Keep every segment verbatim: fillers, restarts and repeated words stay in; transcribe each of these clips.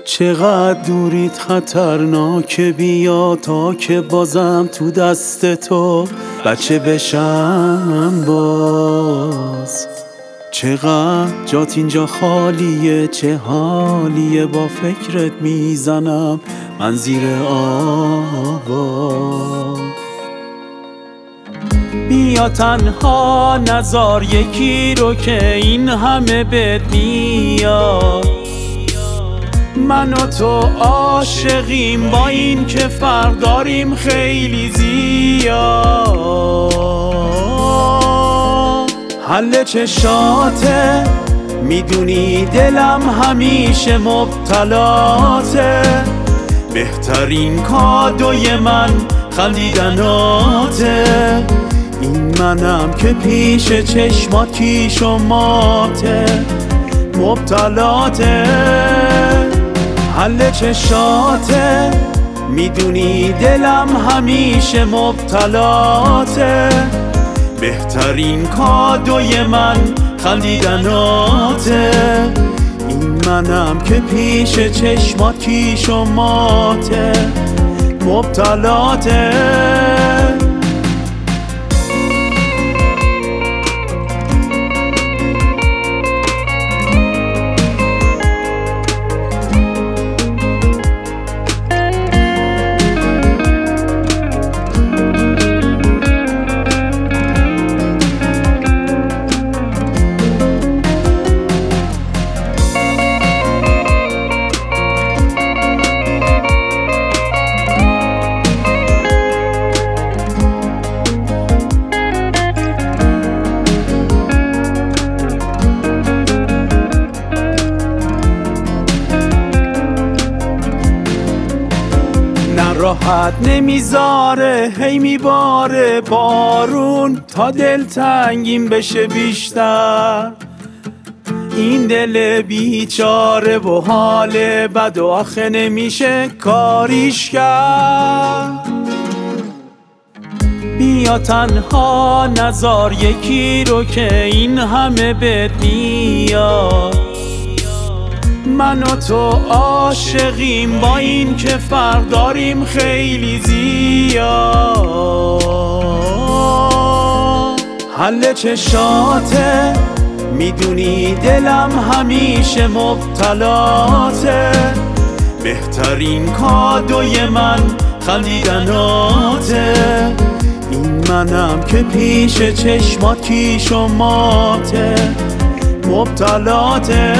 چقدر دوریت خطرناک، بیا تا که بازم تو دست تو بچه بشم باز. چقدر جات اینجا خالیه، چه حالیه، با فکرت میزنم من زیر آواز. بیا تنها نزار یکی رو که این همه بهت میاد. من و تو عاشقیم با این که فرق داریم خیلی زیاد. حل چشاته میدونی دلم همیشه مبتلاته. بهترین کادوی من خندیدناته. این منم که پیش چشمات کیش و ماته مبتلاته. حل چشاته میدونی دلم همیشه مبتلاته. بهترین کادوی من خندیدناته. این منم که پیش چشمات کیش و ماته مبتلاته. راحت نمیذاره هی میباره بارون تا دل تنگیم بشه بیشتر. این دل بیچاره و حال بد و آخه نمیشه کاریش کرد. بیا تنها نزار یکی رو که این همه بهت میاد. من و تو عاشقیم با این که فرق داریم خیلی زیاد. حل چشاته میدونی دلم همیشه مبتلاته. بهترین کادوی من خندیدناته. این منم که پیش چشمات کیش و ماته مبتلاته.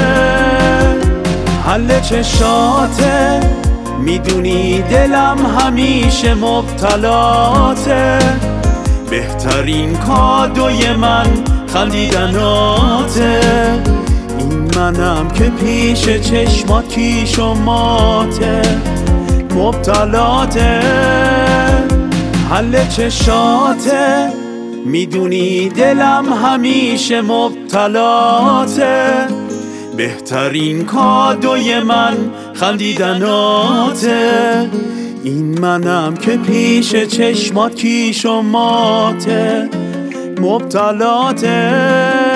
حل چشاته میدونی دلم همیشه مبتلاته. بهترین کادوی من خندیدناته. این منم که پیش چشمات کیش و ماته مبتلاته. حل چشاته میدونی دلم همیشه مبتلاته. بهترین کادوی من خندیدناته. این منم که پیش چشمات کیش و ماته مبتلاته.